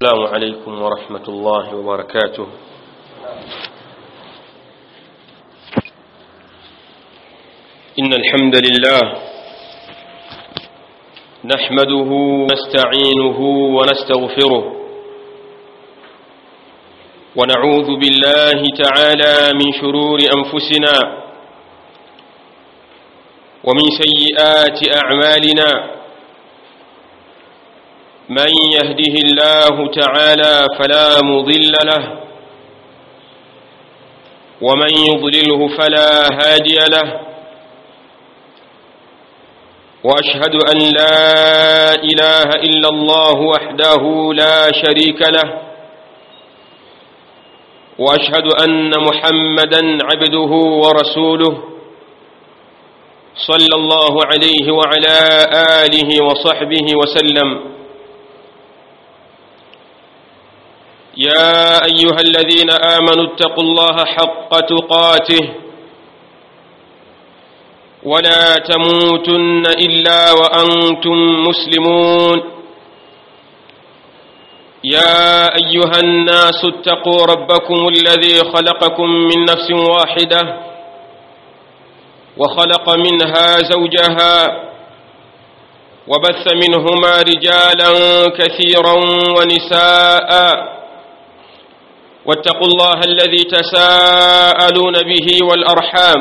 السلام عليكم ورحمة الله وبركاته. إن الحمد لله نحمده ونستعينه ونستغفره ونعوذ بالله تعالى من شرور أنفسنا ومن سيئات أعمالنا. من يهده الله تعالى فلا مضل له ومن يضلله فلا هادي له. وأشهد أن لا إله إلا الله وحده لا شريك له وأشهد أن محمدًا عبده ورسوله صلى الله عليه وعلى آله وصحبه وسلم. يا أيها الذين آمنوا اتقوا الله حق تقاته ولا تموتن إلا وأنتم مسلمون. يا أيها الناس اتقوا ربكم الذي خلقكم من نفس واحدة وخلق منها زوجها وبث منهما رجالا كثيرا ونساء. واتقوا الله الذي تساءلون به والأرحام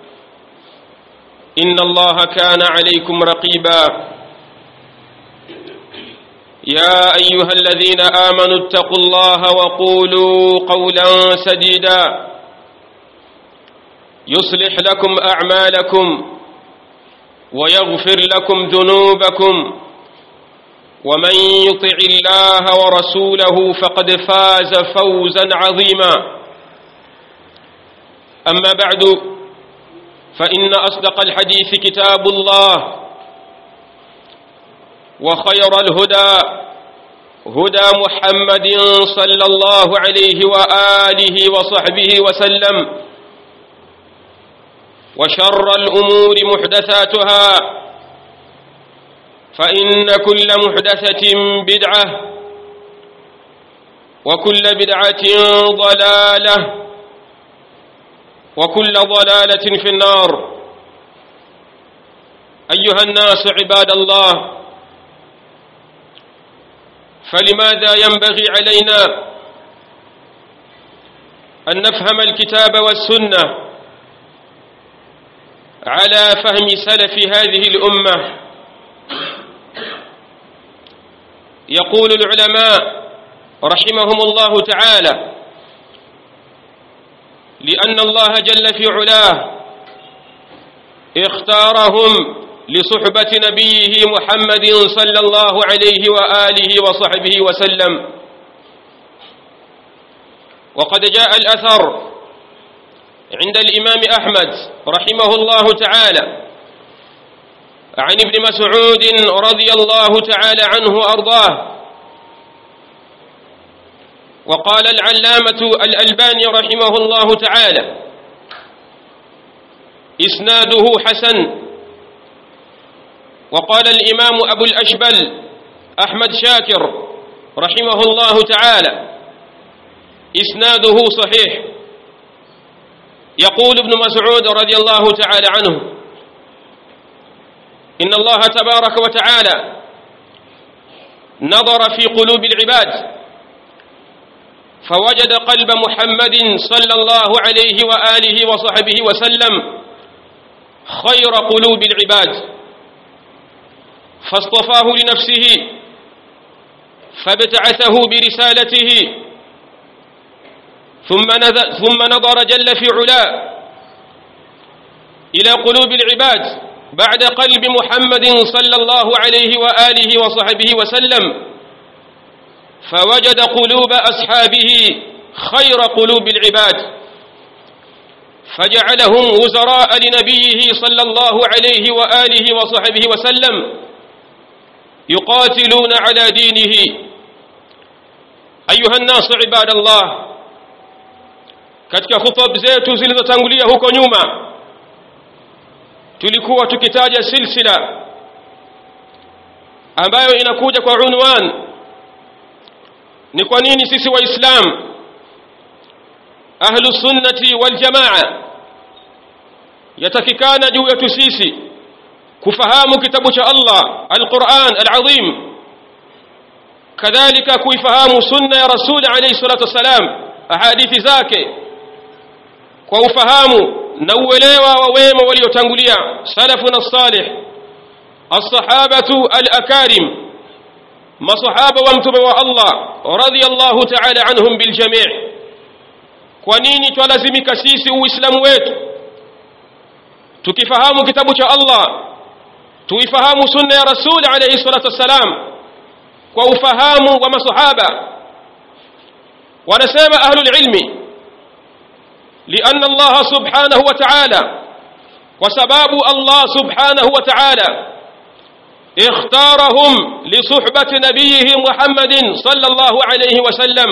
إن الله كان عليكم رقيبا. يا أيها الذين آمنوا اتقوا الله وقولوا قولا سديدا يصلح لكم أعمالكم ويغفر لكم ذنوبكم ومن يطع الله ورسوله فقد فاز فوزا عظيما. أما بعد فإن أصدق الحديث كتاب الله وخير الهدى هدى محمد صلى الله عليه وآله وصحبه وسلم. وشر الأمور محدثاتها فإن كل محدثة بدعة وكل بدعة ضلالة وكل ضلالة في النار. أيها الناس عباد الله، فلماذا ينبغي علينا أن نفهم الكتاب والسنة على فهم سلف هذه الأمة؟ يقول العلماء رحمهم الله تعالى: لأن الله جل في علاه اختارهم لصحبة نبيه محمد صلى الله عليه وآله وصحبه وسلم. وقد جاء الأثر عند الإمام أحمد رحمه الله تعالى عن ابن مسعود رضي الله تعالى عنه وأرضاه. وقال العلامة الألباني رحمه الله تعالى: إسناده حسن. وقال الإمام أبو الأشبل أحمد شاكر رحمه الله تعالى: إسناده صحيح. يقول ابن مسعود رضي الله تعالى عنه: إن الله تبارك وتعالى نظر في قلوب العباد فوجد قلب محمد صلى الله عليه وآله وصحبه وسلم خير قلوب العباد، فاصطفاه لنفسه فابتعثه برسالته، ثم نظر جل في علاه إلى قلوب العباد بعد قلب محمد صلى الله عليه وآله وصحبه وسلم فوجد قلوب أصحابه خير قلوب العباد، فجعلهم وزراء لنبيه صلى الله عليه وآله وصحبه وسلم يقاتلون على دينه. أيها الناس عباد الله، katika khutba zetu zilizotangulia huko nyuma tulikuwa tukitaja silsila ambayo inakuja kwa unwan ni kwa nini sisi waislamu ahlu sunnati wal jamaa yatakikana juu yetu sisi kufahamu kitabu cha Allah al-Qur'an al-Azim, kadhalika kuifahamu sunna ya Rasul alayhi salatu wasalam, ahadithi zake kwa ufahamu na uelewa wa wema waliotangulia salafuna salih as-sahabatu al-akarim, masahaba wa mtume wa Allah radiyallahu ta'ala anhum bil jami'. Kwa nini twalazimika sisi uislamu wetu tukifahamu kitabu cha Allah tuifahamu sunna ya Rasul alayhi salatu wasalam kwa ufahamu wa masahaba? wanasema ahlul ilmi لأن الله سبحانه وتعالى وسباب الله سبحانه وتعالى اختارهم لصحبة نبيه محمد صلى الله عليه وسلم،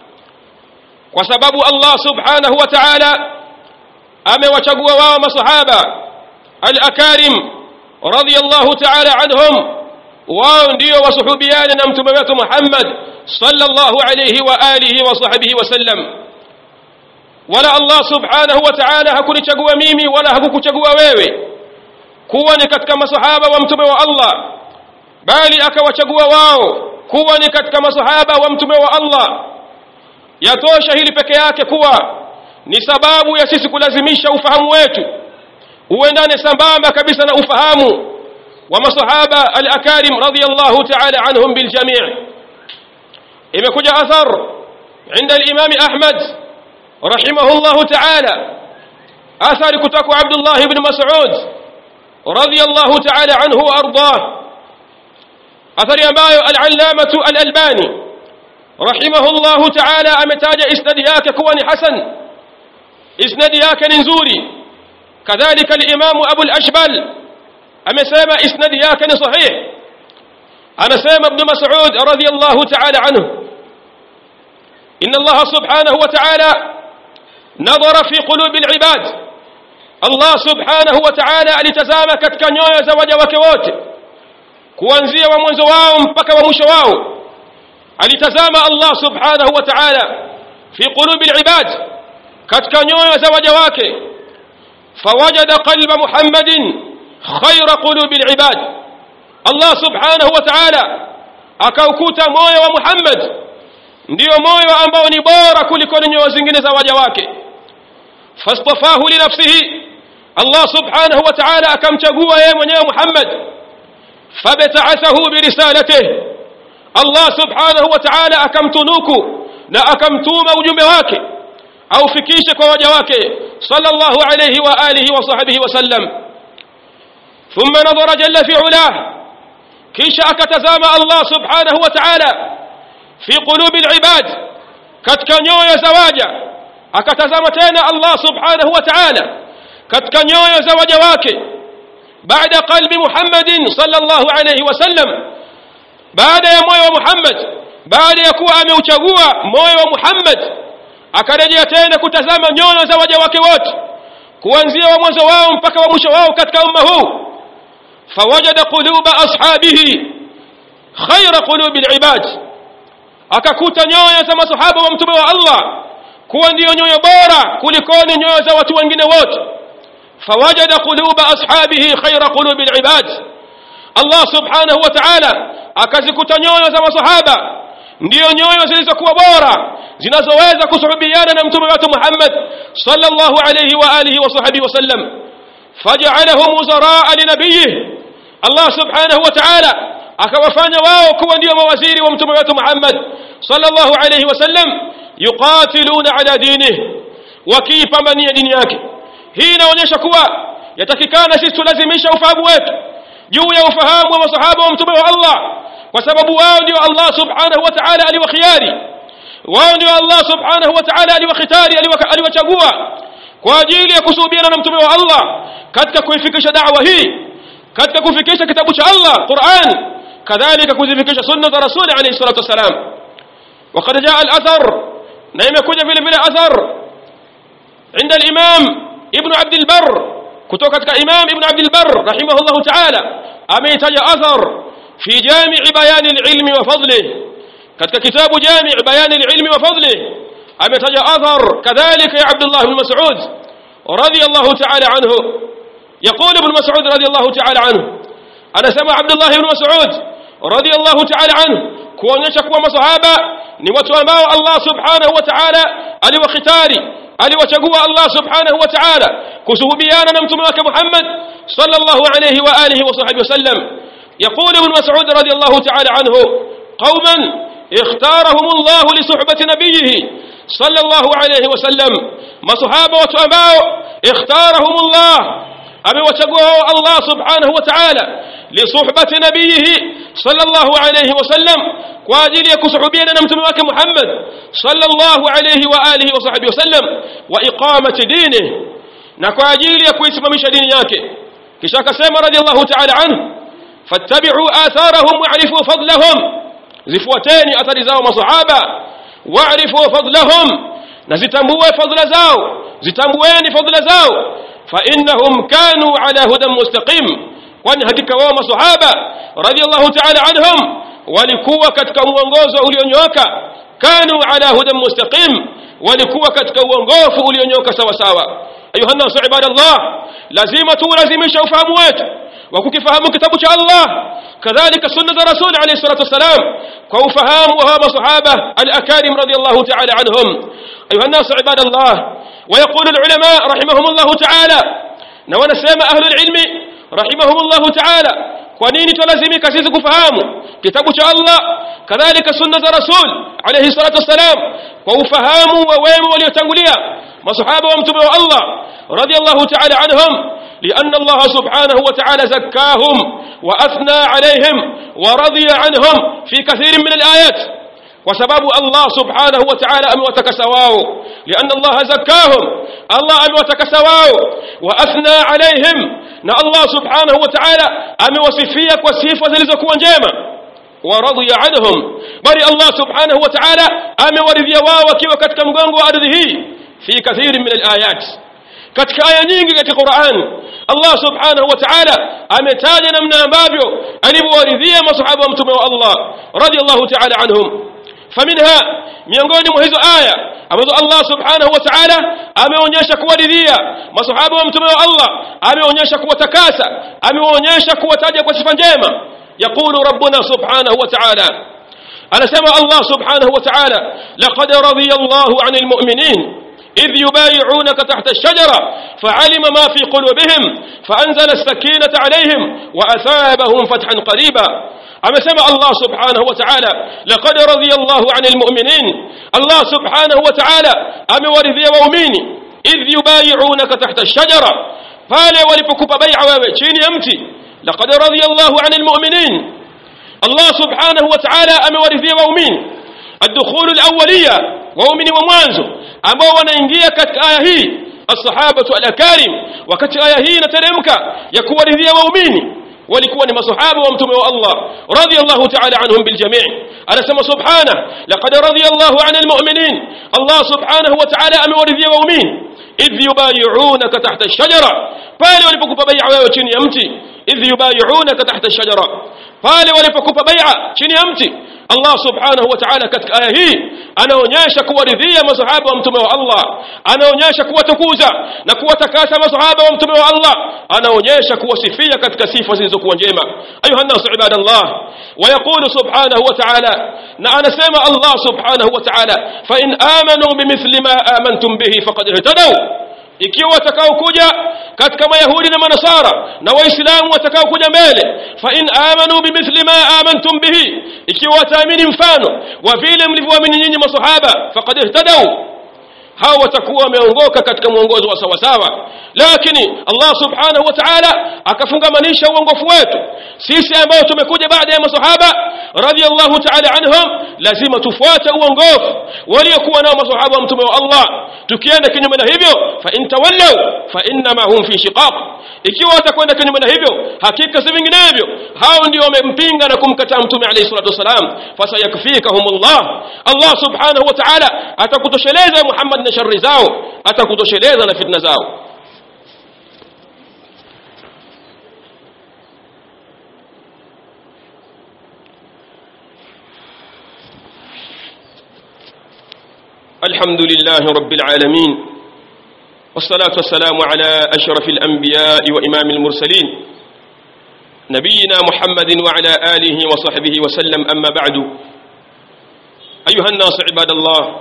وسباب الله سبحانه وتعالى amewachagua wao masahaba al-akarim radiyallahu ta'ala anhum, wao ndio wasuhubiana na mtume wetu Muhammad sallallahu alayhi wa alihi wa sahbihi wasallam. wala Allah subhanahu wa ta'ala hakunichagua mimi wala hakukuchagua wewe kuwa ni katika masahaba wa mtume wa Allah, bali akawachagua wao kuwa ni katika masahaba wa mtume wa Allah. Yatosha hili peke yake kuwa ni sababu ya sisi kulazimisha ufahamu wetu uendane sambamba kabisa na ufahamu wa masahaba al-akarim radiyallahu ta'ala anhum bil jami'. imekuja athar عند الإمام أحمد رحمه الله تعالى، أثر كتاك عبد الله بن مسعود رضي الله تعالى عنه وأرضاه، أثر ينبايو العلامة الألباني رحمه الله تعالى أمتاج إسندياك كواني حسن، إسندياك ننزوري، كذلك الإمام أبو الأشبل أمسيما إسندياك صحيح، أمسيما ابن مسعود رضي الله تعالى عنه إن الله سبحانه وتعالى نظر في قلوب العباد. الله سبحانه وتعالى alitazama katika nyoyo za waja wake wote kuanzia wa mwanzo wao mpaka wa mwisho wao. Alitazama Allah subhanahu wa ta'ala fi qulubi al-ibad, katika nyoyo za waja wake. fawajada qalba Muhammadin khayra qulubi al-ibad, Allah subhanahu wa ta'ala akaukuta moyo wa Muhammad ndio moyo ambao ni bora kuliko nyoyo zingine za waja wake. fastafahu li nafsihi, Allah subhanahu wa ta'ala akamchagua yeye mwenyewe Muhammad. fabta'athahu bi risalatihi, Allah subhanahu wa ta'ala akamtunuku na akamtuma ujumbe wake au fikishe kwa waja wake sallallahu alayhi wa alihi wa sahbihi wasallam. thumma nadhara jalla fi ulah, kisha akatazama Allah subhanahu wa ta'ala في قلوب العباد katika nyoyo za waja, akatazama tena Allah subhanahu wa ta'ala katika nyoyo za waja wake. baada qalbi Muhammadin sallallahu alayhi wasallam, baada ya moyo wa Muhammad, baada ya kuwa ameuchagua moyo wa Muhammad, akarejea tena kutazama nyoyo za waja wake wote kuanzia wa mwanzo wao mpaka wa mwisho wao katika umma huu. fawajada quluba ashabihi khayra qulubi al-ibad, akakuta nyoyo za masahaba wa mtume wa Allah kuwa ndio nyoyo bora kulikoni nyoyo za watu wengine wote. fawajada quluba ashabihi khayra qulubi al-ibad, Allah subhanahu wa ta'ala akazikuta nyoyo za masahaba ndio nyoyo zilizokuwa bora zinazoweza kusuhubiana na mtume wetu Muhammad sallallahu alayhi wa alihi wa sahbihi wasallam. faj'alahum wuzara li nabiyhi, Allah subhanahu wa ta'ala akawafanya wao kuwa ndio mawaziri wa mtume wetu Muhammad sallallahu alayhi wasallam, yuqatiluna ala dinihi, wakipambania dini yake. hii inaonyesha kuwa yatakikana sisi tulazimisha ufahamu wetu juu ya ufahamu wa masahaba wa mtume wa Allah, kwa sababu wao ndio Allah subhanahu wa ta'ala aliwakhiyari, wao ndio Allah subhanahu wa ta'ala aliwakhitari, aliwachagua kwa ajili ya kusuhubiana na mtume wa Allah katika kuifikisha da'wa hii, katika kufikisha kitabu cha Allah Qur'an, كذلك كذلك سنة رسول عليه الصلاة والسلام. وقد جاء الأثر نعم كجا في الأثر عند الإمام ابن عبد البر، كتوكتك إمام ابن عبد البر رحمه الله تعالى أميت أثر في جامع بيان العلم وفضله، katika kitabu Jami' Bayan al-Ilmi wa Fadlihi ametaja athar kadhalika ya Abdullah ibn Mas'ud radiyallahu ta'ala anhu. يقول ابن مسعود رضي الله تعالى عنه أنا سمع عبد الله بن مسعود رضي الله تعالى عنه kuonyesha kuwa masahaba ni watu ambao Allah subhanahu wa ta'ala aliwakhitari, aliwachagua Allah subhanahu wa ta'ala kusuhubiana na mtume wake Muhammad sallallahu alayhi wa alihi wa sahbihi wasallam. يقول ابن مسعود رضي الله تعالى عنه قوما اختارهم الله لصحبة نبيه صلى الله عليه وسلم. masahaba watu ambao اختارهم الله amewachagua Allah subhanahu wa ta'ala li suhbati nabiyhi sallallahu alayhi wasallam kwa ajili ya kusuhubiana na mtume wake Muhammad sallallahu alayhi wa alihi wa sahbihi wasallam wa iqamati dinihi, na kwa ajili ya kuisimamisha dini yake. kisha akasema radiyallahu ta'ala anhu fattabi'u atharahum wa'rifu fadlahum, zifuateni athari zao masahaba, wa'rifu fadlahum, na zitambue fadla zao, zitambueni fadla zao. فإنهم كانوا على هدى مستقيم, kwani hakika wao masahaba radiyallahu ta'ala anhum walikuwa katika uongozo ulionyooka. Kanu ala hudan mustaqim, walikuwa katika uongofu ulionyooka sawa sawa. ayuha nasu ibadallah, lazima tulazimisha ufahamu wetu wa kukifahamu kitabu cha Allah kadhalika sunna za rasul alayhi salatu wasalam kwa ufahamu wa masahaba al-akarim radiyallahu ta'ala anhum. ayuha nasu ibadallah, ويقول العلماء رحمهم الله تعالى نوانا سيما أهل العلم رحمهم الله تعالى kwanini tulazimika sisi kufahamu kitabu cha Allah kadhalika sunna za rasul alayhi salatu wasalam kwa ufahamu wa wema waliotangulia masahaba wa mtume wa Allah radiyallahu ta'ala anhum, لأن الله سبحانه وتعالى زكاهم وأثنى عليهم ورضي عنهم في كثير من الآيات, وسبب الله سبحانه وتعالى أموتكسواو لأن الله زكاهم, الله أموتكسواو وأثنى عليهم, نا الله سبحانه وتعالى أموصفيك وصفة ذلك جيما ورضي عنهم, بري الله سبحانه وتعالى أمورذي واوكي وكتك مغنغ وأرضه في كثير من الآيات. katika aya nyingi katika Qur'an Allah subhanahu wa ta'ala ametaja namna ambavyo alivyowaridhia masahaba wa mtume wa Allah radiyallahu ta'ala anhum. فمنها miongoni mwa hizo aya ambazo Allah subhanahu wa ta'ala ameonyesha kuwaridhia masahaba wa mtume wa Allah, ameonyesha kuwatakasa, ameonyesha kuwataja kwa sifa njema. يقول ربنا سبحانه وتعالى, anasema Allah subhanahu wa ta'ala laqad radiya Allahu 'anil mu'minin إذ يبايعونك تحت الشجرة فعلم ما في قلوبهم فأنزل السكينة عليهم وأثابهم فتحا قريبا. أمسمع الله سبحانه وتعالى لقد رضي الله عن المؤمنين, الله سبحانه وتعالى أمورذي وأميني إذ يبايعونك تحت الشجرة فالي ولفكب بيع وشين يمتي. لقد رضي الله عن المؤمنين, الله سبحانه وتعالى أمورذي وأميني الدخول الأولية وأميني ومانزو ambao wanaingia katika aya hii as-sahabatu al-akarim. wakati aya hii inateremka ya kuwaridhia waumini walikuwa ni masahaba wa mtume wa Allah radiyallahu ta'ala anhum bil jami'. anasema subhanahu laqad radiyallahu 'anil mu'minin, Allah subhanahu wa ta'ala amewaridhia waumini idh yubay'unaka tahta ash-shajara, pale walipokupa bai'a wewe chini ya mti. idh yubay'unaka tahta ash-shajara, pale walipokupa bai'a chini ya mti. Allah subhanahu wa ta'ala katika aya hii anaonyesha kuwaridhia masahaba wa mtume wa Allah, anaonyesha kuwatukuza na kuwatakasa masahaba wa mtume wa Allah, anaonyesha kuwasifia katika sifa zilizokuwa njema. ayuha nasu ibadallah, wa yaqulu subhanahu wa ta'ala, na anasema Allah subhanahu wa ta'ala fa in amanu bimithli ma amantum bihi faqad ihtadaw, ikiwa watakao kuja katika mayahudi na manasara na waislamu watakao kuja mbele, fa in amanu bimithli ma amantum bihi, ikiwa wataamini mfano wa vile mlivyoamini nyinyi masahaba, faqad ihtadaw, hao watakuwa wameongoka katika mwongozo wa sawa sawa. Lakini Allah subhanahu wa ta'ala akafungamanisha uongofu wetu sisi ambao tumekuja baada ya masahaba radiyallahu ta'ala anhum, lazima tufuate uongofu waliokuwa nao masahaba wa mtume wa Allah. tukienda kinyume na hivyo, fa in tawallaw fa inma hum fi shiqaq, ikiwa watakwenda kinyume na hivyo, hakika si vinginevyo hao ndio wamempinga na kumkataa mtume alayhi salatu wasalam. fasayakfikahumullah, Allah subhanahu wa ta'ala atakutosheleza Muhammad na sharri zao, atakutosheleza na fitna zao. الحمد لله رب العالمين، والصلاة والسلام على أشرف الأنبياء وإمام المرسلين نبينا محمد وعلى آله وصحبه وسلم. أما بعد، أيها الناس عباد الله،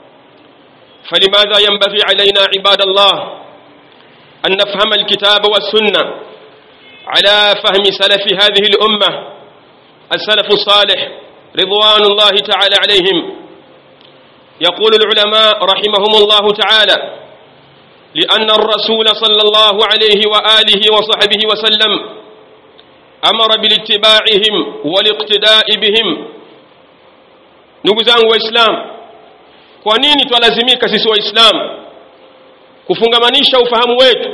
فلماذا ينبغي علينا عباد الله أن نفهم الكتاب والسنة على فهم سلف هذه الأمة السلف الصالح رضوان الله تعالى عليهم؟ يقول العلماء رحمهم الله تعالى: لأن الرسول صلى الله عليه وآله وصحبه وسلم أمر بالاتباعهم والاقتداء بهم. ndugu zangu waislamu, kwa nini twalazimika sisi waislamu kufungamanisha ufahamu wetu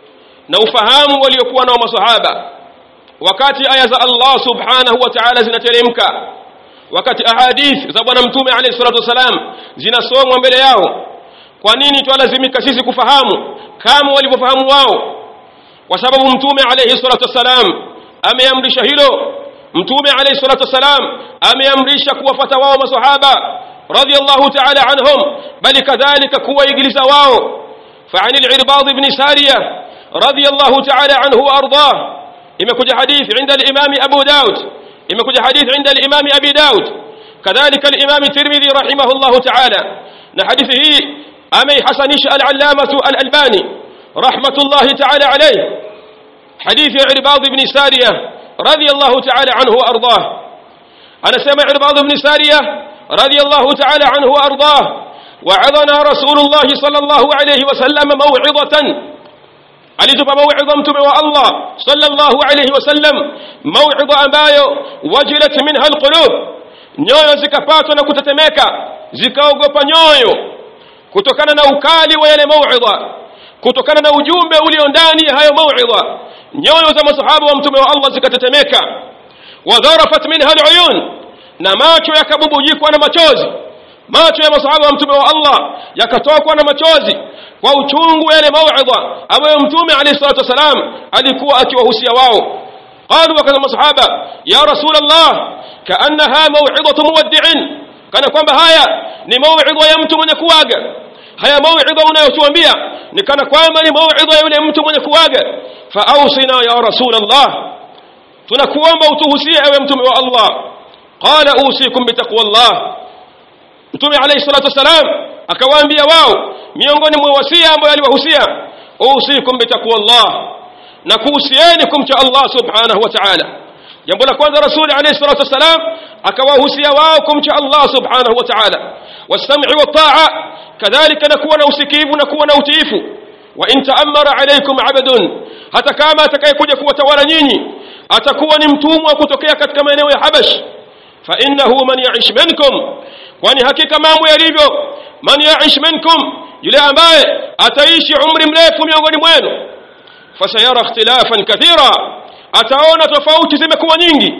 na ufahamu waliokuwa nao masahaba, wakati aya za Allah subhanahu wa ta'ala zinateremka, wakati ahadith za bwana mtume alayhi salatu wasalam zinasomwa mbele yao? Kwa nini twalazimika sisi kufahamu kama walivyofahamu wao? Kwa sababu mtume alayhi salatu wasalam ameamrisha hilo. mtume alayhi salatu wasalam ameamrisha kuwafuata wao masahaba radiyallahu ta'ala anhum, bali kadhalika kuwaigiliza wao. فعن العرباض بن سارية رضي الله تعالى عنه وأرضاه imekuja hadith عند الإمام أبو داود، imekuja hadith عند الإمام أبي داود، كذلك الإمام الترمذي رحمه الله تعالى. حديثه أمي حسنش العلامة الألباني رحمة الله تعالى عليه، حديث عرباض بن سارية رضي الله تعالى عنه وأرضاه. أنا سمع عرباض بن سارية رضي الله تعالى عنه وأرضاه: وعظنا رسول الله صلى الله عليه وسلم موعظة، alitupa mauidha mtume wa Allah sallallahu alayhi wasallam, mauidha ambayo wajilat minha alqulub, nyoyo zikapatwa na kutetemeka, zikaogopa nyoyo kutokana na ukali wa yale mauidha, kutokana na ujumbe ulio ndani ya hayo mauidha. Nyoyo za masahaba wa mtume wa Allah zikatetemeka. Wadharafat minha aluyun, na macho yakabubujikwa na machozi. Macho ya masahaba wa mtume wa Allah yakatokwa na machozi kwa uchungu yale mauidha ambayo mtume alayhi salatu wasalam alikuwa akiwahusia wao. Qalu wa kana masahaba: ya rasulullah, kaannaha mau'idatu muwaddi'in, kana kwamba haya ni mauidha ya mtu mwenye kuaga. Haya mauidha unayotuambia ni kana kwamba ni mauidha ya yule mtu mwenye kuaga. Fa awsina ya rasulullah, tunakuomba utuhusie ewe mtume wa Allah. Qala usikum bitaqwallah, mtume alayhi salatu wasalam akawaambia wao miongoni mwa wasia ambao aliwahusia: usikum bitaqwallah, na kuhusieni kumcha Allah subhanahu wa ta'ala. Jambo la kwanza, rasuli alayhi salatu wasalam akawahusia wao kumcha Allah subhanahu wa ta'ala, was-sam'i wat-ta'a, kadhalika na kuwa na usikivu na kuwa na utiifu. Wa in ta'ammara alaykum 'abdun, hata kama atakayekuja kuwatawala nyinyi atakuwa ni mtumwa kutokea katika maeneo ya Habash, fa innahu man ya'ish minkum, kwani hakika mambo yalivyo, man ya'ish minkum, yule ambaye ataishi umri mrefu miongoni mwenu, fasayara ikhtilafan kathira, ataona tofauti zimekuwa nyingi,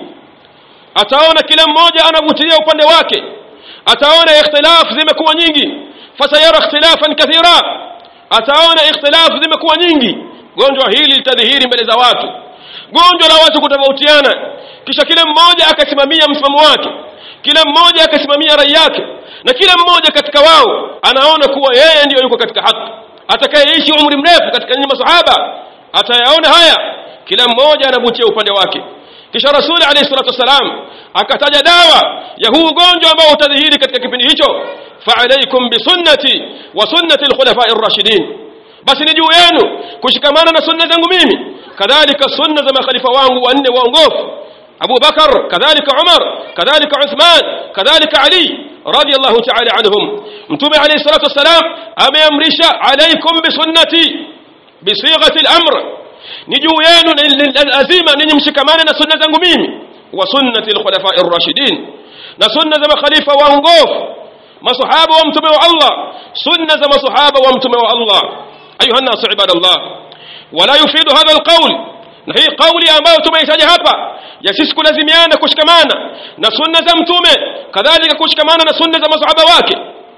ataona kila mmoja anavutia upande wake, ataona ikhtilaf zimekuwa nyingi. Fasayara ikhtilafan kathira, ataona ikhtilaf zimekuwa nyingi. Gonjwa hili litadhihiri mbele za watu, gonjwa la watu kutofautiana, kisha kila mmoja akasimamia msimamo wake, kila mmoja akasimamia rai yake, na kila mmoja katika wao anaona kuwa yeye ndiyo yuko katika haki. Atakayeishi umri mrefu katika nyinyi masahaba atayaona haya, kila mmoja anavutia upande wake. Kisha Rasuli alayhi salatu wasalam akataja dawa ya huu ugonjwa ambao utadhihiri katika kipindi hicho: fa alaykum bi sunnati wa sunnati al-khulafa'i ar-rashidin, basi ni juu yenu kushikamana na sunna zangu mimi, kadhalika sunna za makhalifa wangu wanne waongofu: Abu Bakar, kadhalika Umar, kadhalika Uthman, kadhalika Ali radiyallahu ta'ala anhum. mtume alayhi salatu wasalam ameamrisha alaykum bi sunnati bi sighati al-amr, ni juu yenu lazima ninyi mshikamane na sunna zangu mimi, wa sunnati al-khulafa'i ar-rashidin, na sunna za makhalifa waongofu masahaba wa mtume wa Allah, sunna za masahaba wa mtume wa Allah. ayuha nas ibadallah, wala yufidu hadha al-qawl, na hii kauli ambayo tumeitaja hapa ya sisi kulazimiana kushikamana na sunna za mtume, kadhalika kushikamana na sunna za masahaba wake,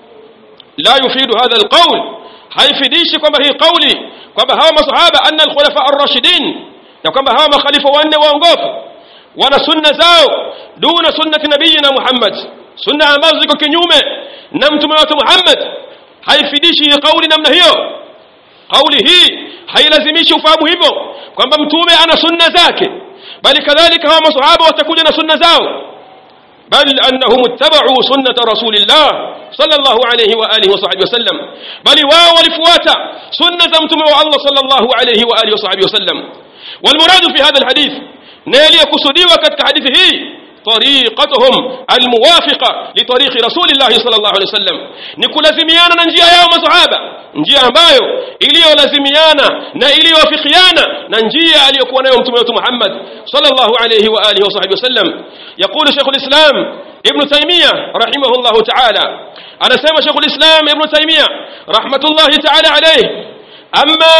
la yufidu hadha alqawl, haifidishi kwamba hii kauli kwamba hawa masahaba anna alkhulafa ar-rashidin, ya kwamba hawa makhalifa wanne waongofu wana sunna zao duna sunnati nabiyina Muhammad sunna ambazo ziko kinyume na mtume wetu Muhammad haifidishi kauli namna hiyo. Kauli hii hailazimishi ufahamu hivyo kwamba mtume ana sunna zake, bali kadhalika hawa maswahaba watakuja na sunna zao, bal annahum ittaba'u sunnata rasulillah sallallahu alayhi wa alihi wa sahbihi wasallam, bali wao walifuata sunna za mtume wa Allah sallallahu alayhi wa alihi wa sahbihi wasallam. والمراد في هذا الحديث نالي kusudiwa katika hadithi hii طريقتهم الموافقة لطريق رسول الله صلى الله عليه وسلم, ni kulazimiana na njia yao masahaba, njia ambayo iliyolazimiana na iliyowafikiana na njia aliyokuwa nayo mtume wetu Muhammad sallallahu alayhi wa alihi wasahbihi wasallam. يقول شيخ الإسلام ابن تيمية رحمه الله تعالى, anasema شيخ الإسلام ابن تيمية رحمة الله تعالى عليه, أما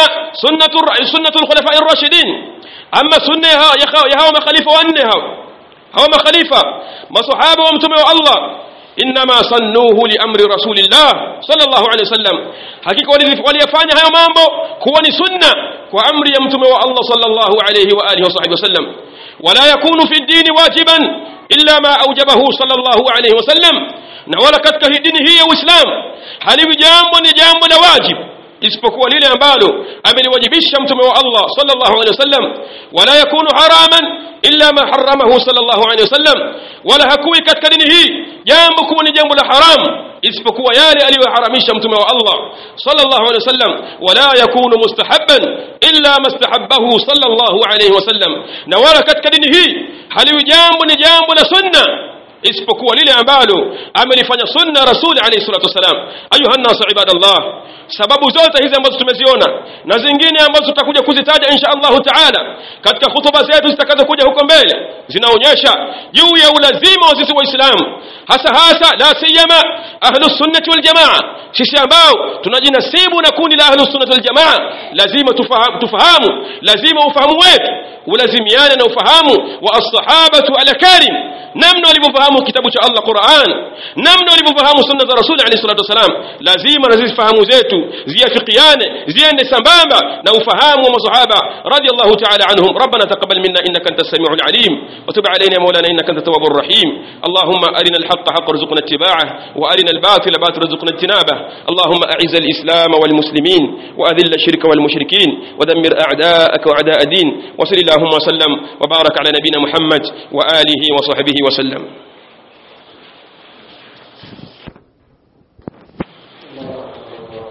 سنة الخلفاء الراشدين, أما سنة يهوم خليفة وأنها هو خليفة مصحابة ومتمع الله إنما صنوه لأمر رسول الله صلى الله عليه وسلم, حقيقة وليفanya hayo mambo kuwa ni sunna kwa amri ya mtume wa Allah sallallahu alayhi wa alihi wasahbihi wasallam. ولا يكون في الدين واجبا إلا ما أوجبه صلى الله عليه وسلم, na wala katika hii dini hii ya Uislamu haliwi jambo ni jambo la wajib isipokuwa lile ambalo ameliwajibisha mtume wa Allah sallallahu alayhi wasallam. ولا يكون حراما إلا ما حرمه صلى الله عليه وسلم, ولا hakui katika dini hii jambo kuwa ni jambo la haram isipokuwa yale aliyoharamisha mtume wa Allah sallallahu alayhi wasallam. ولا يكون مستحبا إلا ما استحبه صلى الله عليه وسلم, na wala katika dini hii haliwi jambo ni jambo la sunna isipokuwa lile ambalo amelifanya sunna rasul alayhi salatu wasalam. Ayuha nas ibadallah, sababu zote hizi ambazo tumeziona na zingine ambazo tutakuja kuzitaja insha Allah taala katika hutuba zetu zitakazokuja huko mbele zinaonyesha juu ya ulazima wa sisi waislamu, hasa la siyama ahlus sunnah wal jamaa, sisi ambao tunajinasibu na kundi la ahlus sunnah wal jamaa, lazima tufahamu, lazima ufahamu wetu ulazimiana na ufahamu wa as-sahabatu al-karim, namna walivyofahamu kitabu cha Allah Qur'an, namna walivyofahamu sunna za Rasul alayhi salatu wasalam. Lazima na sisi fahamu zetu ziafikiane, ziende sambamba na ufahamu wa masahaba radiyallahu ta'ala anhum. Rabbana taqabbal minna innaka antas samiul alim wa tub alayna mawlana innaka antat tawwabur rahim. Allahumma arina al-haqqa haqqan warzuqna ittiba'ahu wa arina al-batila batilan warzuqna ijtinabahu. Allahumma a'izz al-islam wal muslimin wa adhill ash-shirka wal mushrikeen wa dammir a'da'aka wa a'da'a ad-din wa sallallahu wa sallam wa barak ala nabiyyina Muhammad wa alihi wa sahbihi wa sallam.